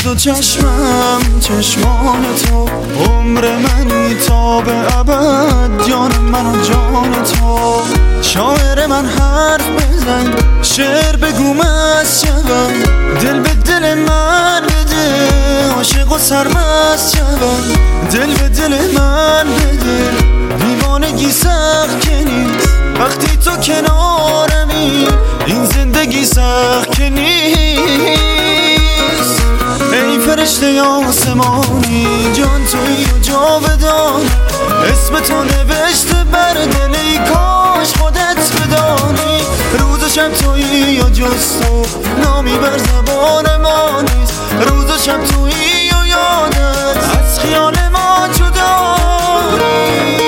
دو چشمم چشمان تو، عمر منی تا به ابد، جان من و جان تو. شاعر من حرف بزن، شعر بگو مست شوم، دل به دل من بده، عاشق و سرمست شوم. دل به دل من بده، دیوانگی سخت که نیست وقتی تو کنارمی، این زندگی سخت که نیست. ای فرشته آسمانی، جان تویی و جاودان، اسم تو نوشته بر دل، ای کاش خودت بدانی. روز و شب تویی و جز تو نامی بر زبان ما نیست، روز و شب تویی و یادت از خیال ما جدا نیست.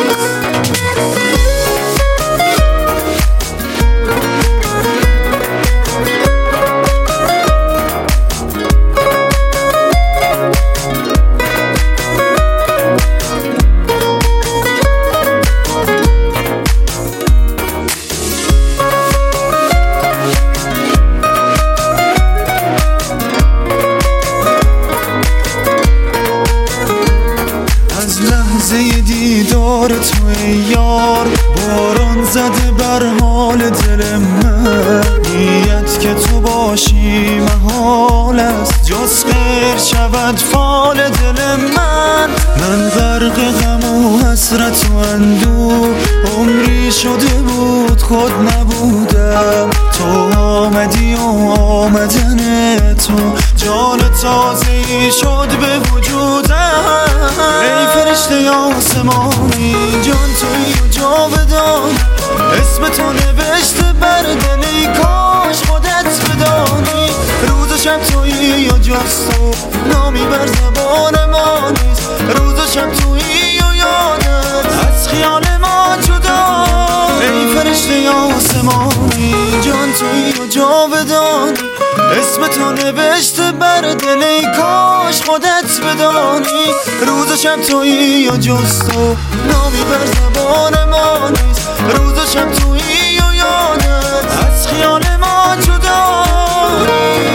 دیدار تو یار، باران زده بر حال دل من، نیت که تو باشی محال است، جز غیر شود فال دل من. من غرق غم و حسرت و اندوه، عمری شده بود خود نبودم، تو آمدی و آمدن تو جان تازه‌ای شد به وجودم. ای فرشته آسمانی، جان تویی و جاودان، اسم تو نوشته بر دل، ای کاش خودت بدانی. روز و شب تویی و جز تو نامی بر زبان ما نیست، روز و شب تویی و یادت از خیال ما جدا. ای فرشته آسمانی، جان تویی و جاودان، اسم تو نوشته بر دل، ای کاش خودت بدانی. روز و شب تویی و جز تو نامی بر زبان ما نیست، روز و شب تویی و یادت از خیال ما جدا نیست.